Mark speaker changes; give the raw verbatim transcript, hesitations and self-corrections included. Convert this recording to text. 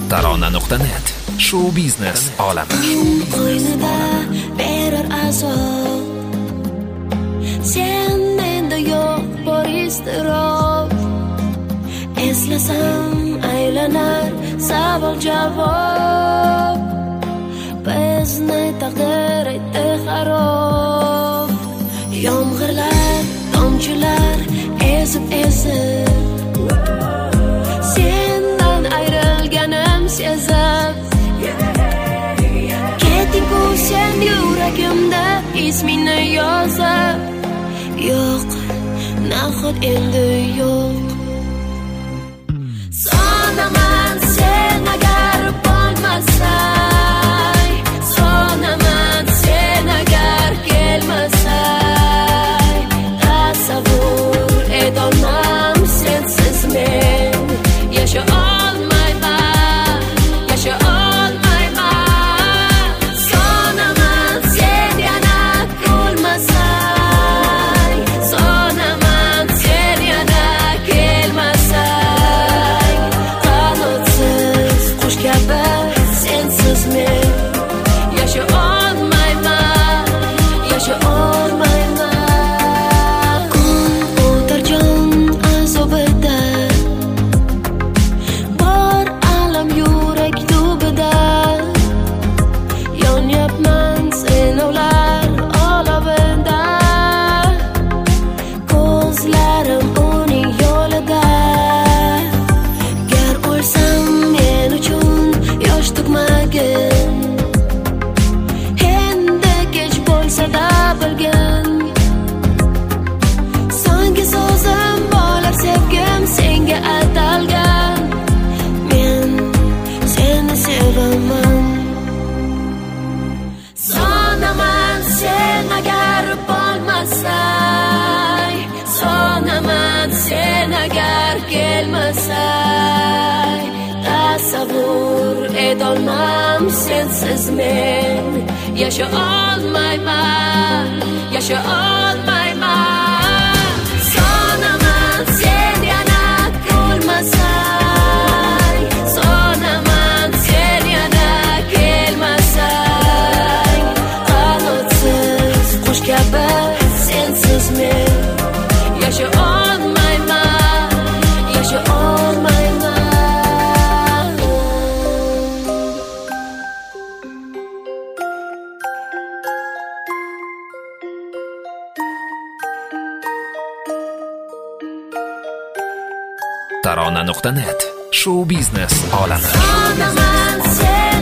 Speaker 1: tarona nuqta net shou biznes olami.
Speaker 2: Qo'ynida berar azob, sen menda yo'q bor iztirob. Eslasam aylanar savol javob, bizni taqdir etdi xarob. Yomg'irlar, tomchilar ezib-ezib, sendan ayrilganim sezib. Keting-ku sen yuragimda ismingni yozib. Yo'q, nahot endi yo'q. Sonaman sen agar bo'lmasay, sonaman sen agar kelmasay. Tasavvur etolmam sensiz men, yasha olmayman, yasha olmayman. Sonaman sen yana kulmasay, sonaman sen yana kelmasay. Qanotsiz qush kabi sensiz men, yasha olmayman, yasha olmayman. Kun o'tar jon azobida, bor alam yurak tubida. Yonyapman sinovlar olovida, ko'zlarim uning yo'lida. Gar o'lsam men uchun yosh to'kmagin, endi kech bo'lsa-da bilgin. So'nggi so'zim bo'lar sevgim senga atalgan. Men seni sevaman. Sonaman sen agar bo'lmasay, sonaman sen agar kelmasay. Tasavvur etolmam sensiz men, yasha olmayman, yasha olmayman. Sonaman sen yana kulmasay, sonaman sen yana kelmasay. Qanotsiz qush kabi sensiz men, yasha olmayman, yasha olmayman.
Speaker 1: tarona nuqta net shou biznes olami.
Speaker 2: Sonaman sen